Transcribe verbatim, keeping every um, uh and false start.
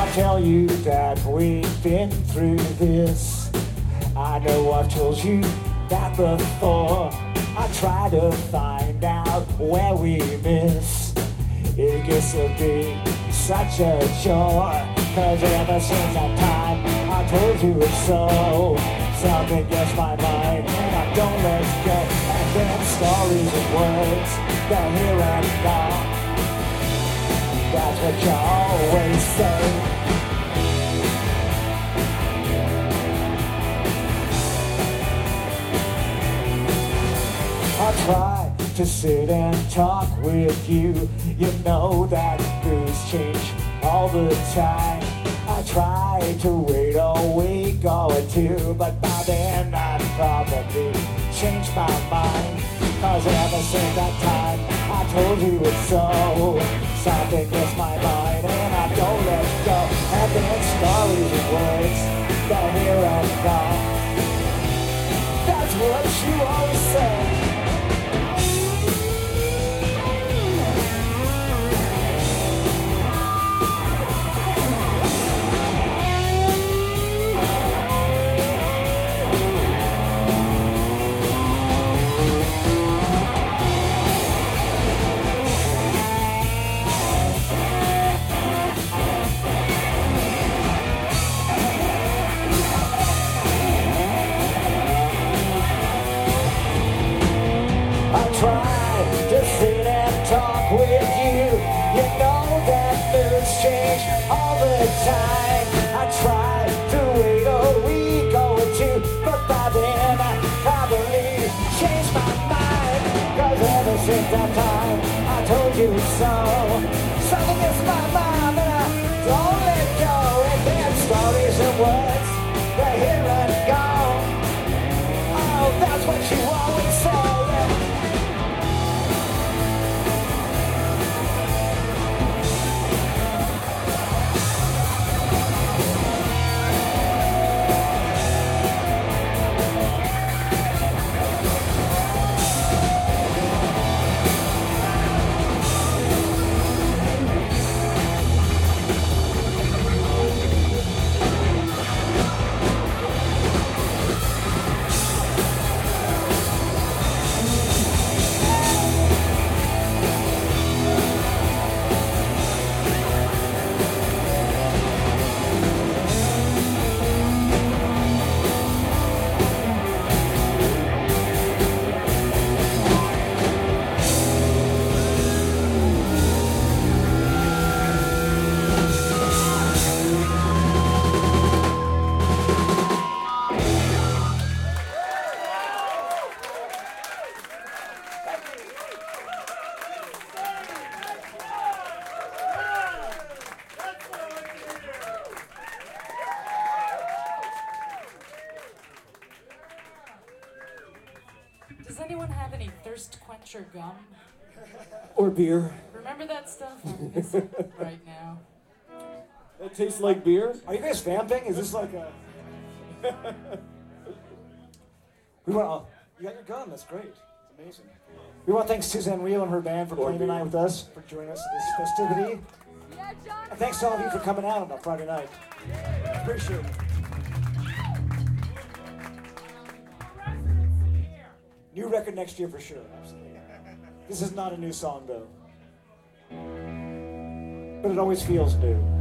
tell you that we've been through this. I know I've told you that before. I try to find out where we miss. It gets to be such a chore, cause ever since that time I told you it's so. Something gets my mind and I don't let go. And then stories and words, they're here and now. That's what you always say. I try to sit and talk with you. You know that things change all the time. I try to wait a week or two, but by then I'd probably change my mind. Cause ever since that time I told you it's so. Something gets my mind and I don't let go. And then stories and words, they're here and gone. That's what you always say. Time. I tried to wait a week or two, but by then I probably changed my mind. Cause ever since that time I told you so. Something is my mind and I don't let go. And then stories and words, they're here and gone. Oh, that's what you always say. Does anyone have any thirst quencher gum? Or beer. Remember that stuff? I'm missing it right now. It tastes like beer? Are you guys vamping? Is this like a... we want, oh, you got your gun, that's great. It's amazing. We want to thank Suzanne Rio and her band for playing tonight with us, for joining us in this festivity. And thanks to all of you for coming out on a Friday night. Appreciate it. New record next year for sure, absolutely. This is not a new song though. But it always feels new.